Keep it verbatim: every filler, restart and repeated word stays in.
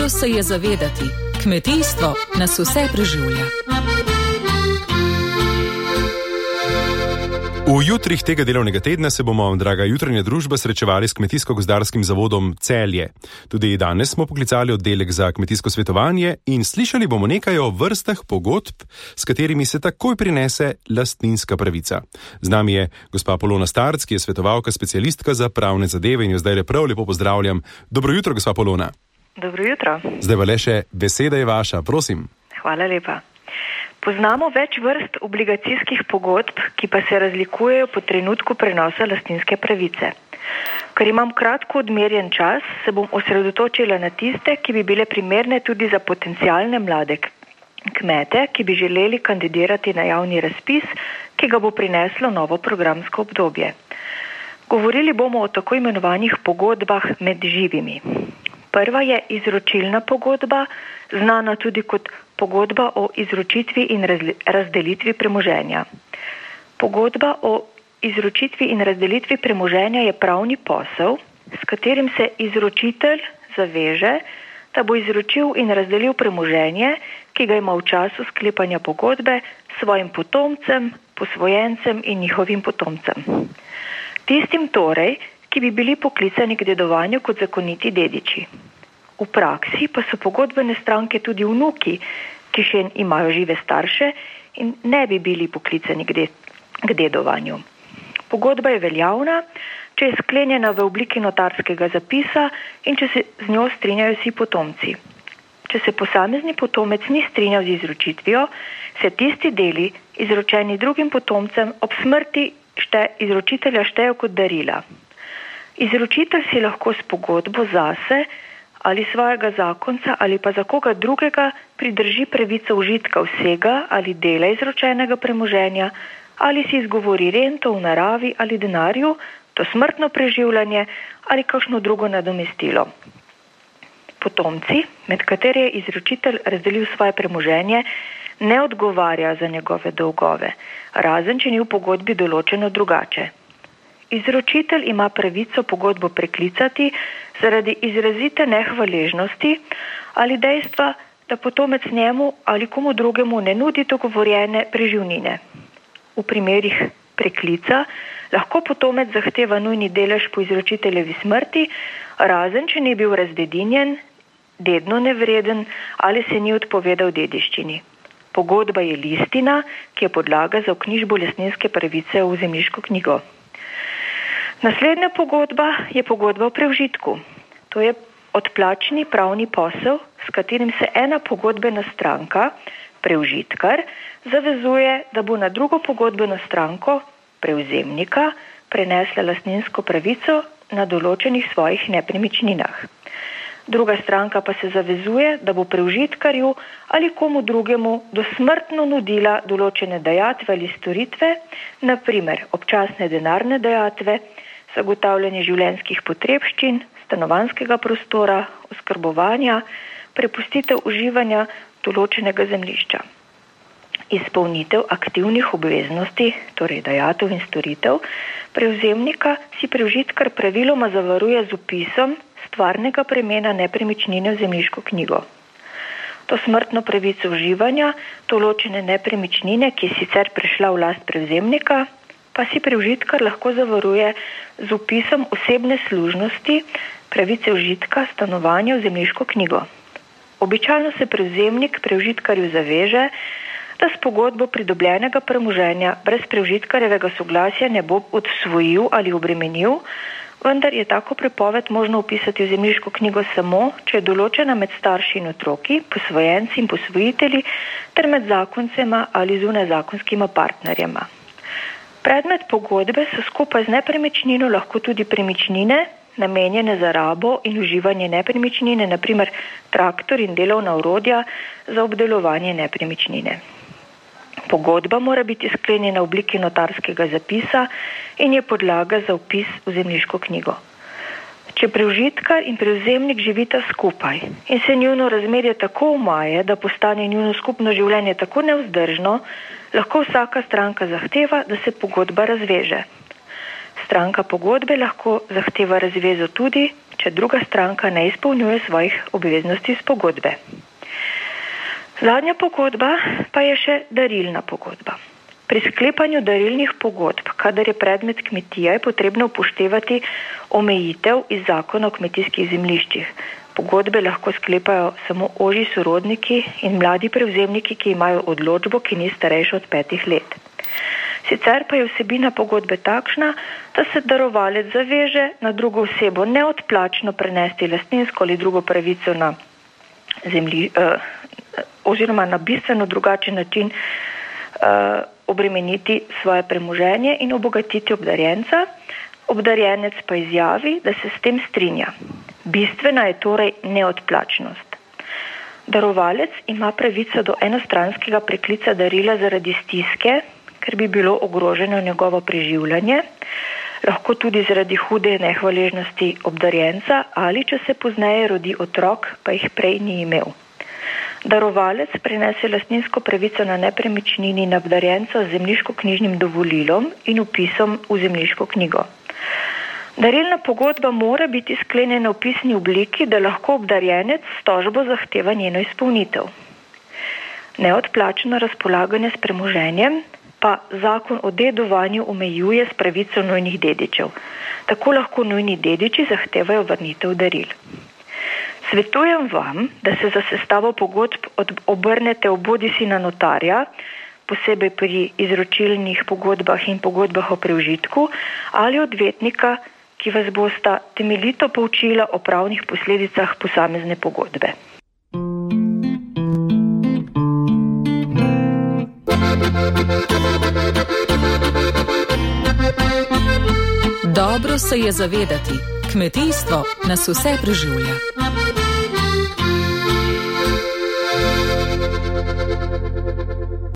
Prav se je zavedati, kmetijstvo nas vse preživlja. V jutrih tega delovnega tedna se bomo, draga jutranja družba, srečevali s Kmetijsko-gozdarskim zavodom Celje. Tudi danes smo poklicali oddelek za kmetijsko svetovanje in slišali bomo nekaj o vrstah pogodb, s katerimi se takoj prinese lastninska pravica. Z nami je gospa Polona Starc, ki je svetovalka specialistka za pravne zadeve in jo zdaj prav lepo pozdravljam. Dobro jutro, gospa Polona. Dobro jutro. Zdaj pa le še beseda je vaša, prosim. Hvala lepa. Poznamo več vrst obligacijskih pogodb, ki pa se razlikujejo po trenutku prenosa lastninske pravice. Ker imam kratko odmerjen čas, se bom osredotočila na tiste, ki bi bile primerne tudi za potencialne mlade kmete, ki bi želeli kandidirati na javni razpis, ki ga bo prineslo novo programsko obdobje. Govorili bomo o tako imenovanih pogodbah med živimi. Prva je izročilna pogodba, znana tudi kot pogodba o izročitvi in razdelitvi premoženja. Pogodba o izročitvi in razdelitvi premoženja je pravni posel, s katerim se izročitelj zaveže, da bo izročil in razdelil premoženje, ki ga ima v času sklepanja pogodbe svojim potomcem, posvojencem in njihovim potomcem. Tistim torej, ki bi bili poklicani k dedovanju kot zakoniti dediči. V praksi pa so pogodbene stranke tudi vnuki, ki še imajo žive starše in ne bi bili poklicani k, de, k dedovanju. Pogodba je veljavna, če je sklenjena v obliki notarskega zapisa in če se z njo strinjajo vsi potomci. Če se posamezni potomec ni strinjal z izročitvijo, se tisti deli, izročeni drugim potomcem, ob smrti šte, izročitelja štejo kot darila. Izročitelj si lahko s pogodbo zase ali svojega zakonca ali pa za koga drugega pridrži pravico užitka vsega ali dela izročenega premoženja ali si izgovori rento v naravi ali denarju, to smrtno preživljanje ali kakšno drugo nadomestilo. Potomci, med katere je izročitelj razdelil svoje premoženje, ne odgovarja za njegove dolgove, razen če ni v pogodbi določeno drugače. Izročitelj ima pravico pogodbo preklicati zaradi izrazite nehvaležnosti ali dejstva, da potomec njemu ali komu drugemu ne nudi dogovorjene preživnine. V primerih preklica lahko potomec zahteva nujni delež po izročiteljevi smrti, razen če ni bil razdedinjen, dedno nevreden ali se ni odpovedal dediščini. Pogodba je listina, ki je podlaga za vknjižbo lastninske pravice v zemljiško knjigo. Naslednja pogodba je pogodba o preužitku. To je odplačni pravni posel, s katerim se ena pogodbena stranka, preužitkar, zavezuje, da bo na drugo pogodbeno stranko, prevzemnika, prenesla lastninsko pravico na določenih svojih nepremičninah. Druga stranka pa se zavezuje, da bo preužitkarju ali komu drugemu dosmrtno nudila določene dajatve ali storitve, na primer občasne denarne dajatve, zagotavljanje življenjskih potrebščin, stanovanjskega prostora, oskrbovanja, prepustitev uživanja določenega zemljišča. Izpolnitev aktivnih obveznosti, torej dajatev in storitev, prevzemnika si preužitkar praviloma zavaruje z vpisom stvarnega premena nepremičnine v zemljiško knjigo. To smrtno pravico uživanja določene nepremičnine, ki je sicer prešla v last prevzemnika, pa si preužitkar lahko zavaruje z vpisom osebne služnosti pravice užitka stanovanja v zemljiško knjigo. Običajno se prevzemnik preužitkarju zaveže, da s pogodbo pridobljenega premoženja brez preužitkarjevega soglasja ne bo odsvojil ali obremenil, vendar je tako prepoved možno vpisati v zemljiško knjigo samo, če je določena med starši in otroki, posvojenci in posvojitelji ter med zakoncema ali zunajzakonskima partnerjema. Predmet pogodbe so skupaj z nepremičnino lahko tudi premičnine, namenjene za rabo in uživanje nepremičnine, na primer traktor in delovna orodja za obdelovanje nepremičnine. Pogodba mora biti sklenjena v obliki notarskega zapisa in je podlaga za vpis v zemljiško knjigo. Če preužitkar in prevzemnik živita skupaj in se njuno razmerje tako umaje, da postane njuno skupno življenje tako nevzdržno, lahko vsaka stranka zahteva, da se pogodba razveže. Stranka pogodbe lahko zahteva razvezo tudi, če druga stranka ne izpolnjuje svojih obveznosti iz pogodbe. Zadnja pogodba pa je še darilna pogodba. Pri sklepanju darilnih pogodb, kadar je predmet kmetija, je potrebno upoštevati omejitev iz zakona o kmetijskih zemljiščih. Pogodbe lahko sklepajo samo ožji sorodniki in mladi prevzemniki, ki imajo odločbo, ki ni starejša od petih let. Sicer pa je vsebina pogodbe takšna, da se darovalec zaveže na drugo osebo neodplačno prenesti lastninsko ali drugo pravico na zemlji, eh, oziroma na bistveno drugačen način eh, obremeniti svoje premoženje in obogatiti obdarjenca. Obdarjenec pa izjavi, da se s tem strinja. Bistvena je torej neodplačnost. Darovalec ima pravico do enostranskega preklica darila zaradi stiske, ker bi bilo ogroženo njegovo preživljanje, lahko tudi zaradi hude nehvaležnosti obdarjenca ali če se pozneje rodi otrok, pa jih prej ni imel. Darovalec prenese lastninsko pravico na nepremičnini na obdarjenca z zemljiško-knjižnim dovolilom in vpisom v zemljiško knjigo. Darilna pogodba mora biti sklenjena v pisni obliki, da lahko obdarjenec s tožbo zahteva njeno izpolnitev. Neodplačeno razpolaganje s premoženjem pa zakon o dedovanju omejuje s pravico nujnih dedičev. Tako lahko nujni dediči zahtevajo vrnitev daril. Svetujem vam, da se za sestavo pogodb obrnete obodisi na notarja, posebej pri izročilnih pogodbah in pogodbah o preužitku, ali odvetnika, ki vas bosta temeljito poučila o pravnih posledicah posamezne pogodbe. Dobro se je zavedati, kmetijstvo nas vse preživlja.